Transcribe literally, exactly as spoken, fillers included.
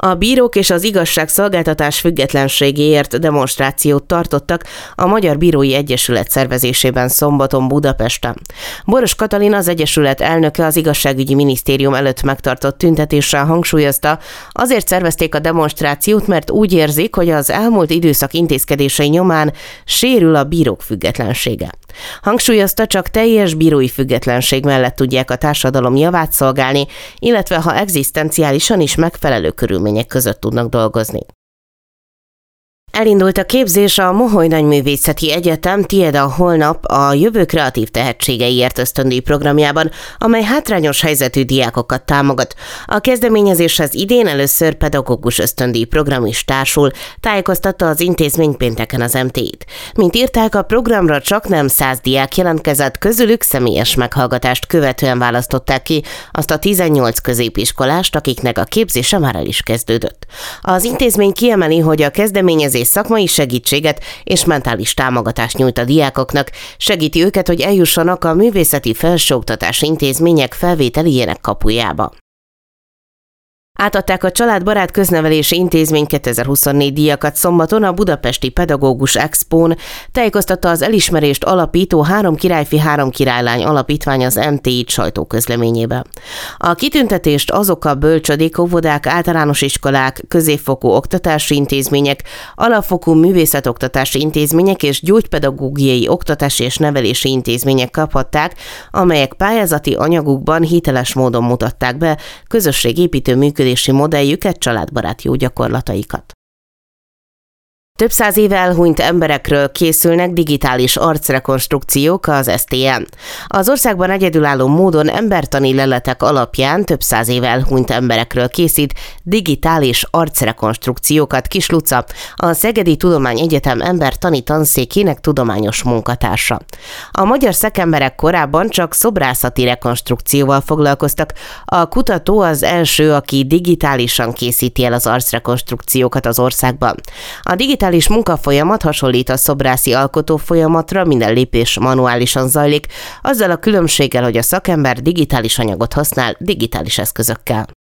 A bírók és az igazságszolgáltatás függetlenségéért demonstrációt tartottak a Magyar Bírói Egyesület szervezésében szombaton Budapesten. Boros Katalin, az egyesület elnöke, az igazságügyi minisztérium előtt megtartott tüntetéssel hangsúlyozta, azért szervezték a demonstrációt, mert úgy érzik, hogy az elmúlt időszak intézkedései nyomán sérül a bírók függetlensége. Hangsúlyozta, csak teljes bírói függetlenség mellett tudják a társadalom javát szolgálni, illetve ha egzisztenciálisan is megfelelő körülmények között tudnak dolgozni. Elindult a képzés a Moholy Nagyművészeti Egyetem Tied a holnap a jövő kreatív tehetségeiért ösztöndíj programjában, amely hátrányos helyzetű diákokat támogat. A kezdeményezéshez idén először pedagógus ösztöndíj program is társul, tájékoztatta az intézmény pénteken az em té i-t. Mint írták, a programra csaknem száz diák jelentkezett, közülük személyes meghallgatást követően választották ki azt a tizennyolc középiskolást, akiknek a képzése már el is kezdődött. Az intézmény kiemeli, hogy a kezdeményezés szakmai segítséget és mentális támogatást nyújt a diákoknak, segíti őket, hogy eljussanak a művészeti felsőoktatási intézmények felvételének kapujába. Átadták a Családbarát Köznevelési Intézmény kétezer-huszonnégy díjakat szombaton a Budapesti Pedagógus Expón, tájékoztatta az elismerést alapító Három királyfi, Három királylány alapítvány az em té i sajtóközleményében. A kitüntetést azok a bölcsödék, óvodák, általános iskolák, középfokú oktatási intézmények, alapfokú művészetoktatási intézmények és gyógypedagógiai oktatási és nevelési intézmények kaphatták, amelyek pályázati anyagukban hiteles módon mutatták be közösségépítő működési modelljüket, családbarát jó gyakorlataikat. Több száz éve elhunyt emberekről készülnek digitális arcrekonstrukciók az es té en. Az országban egyedülálló módon embertani leletek alapján több száz éve elhunyt emberekről készít digitális arcrekonstrukciókat Kis Luca, a Szegedi Tudományegyetem embertani tanszékének tudományos munkatársa. A magyar szakemberek korábban csak szobrászati rekonstrukcióval foglalkoztak. A kutató az első, aki digitálisan készíti el az arcrekonstrukciókat az országban. A digitális munkafolyamat hasonlít a szobrászi alkotó folyamatra, minden lépés manuálisan zajlik, azzal a különbséggel, hogy a szakember digitális anyagot használ digitális eszközökkel.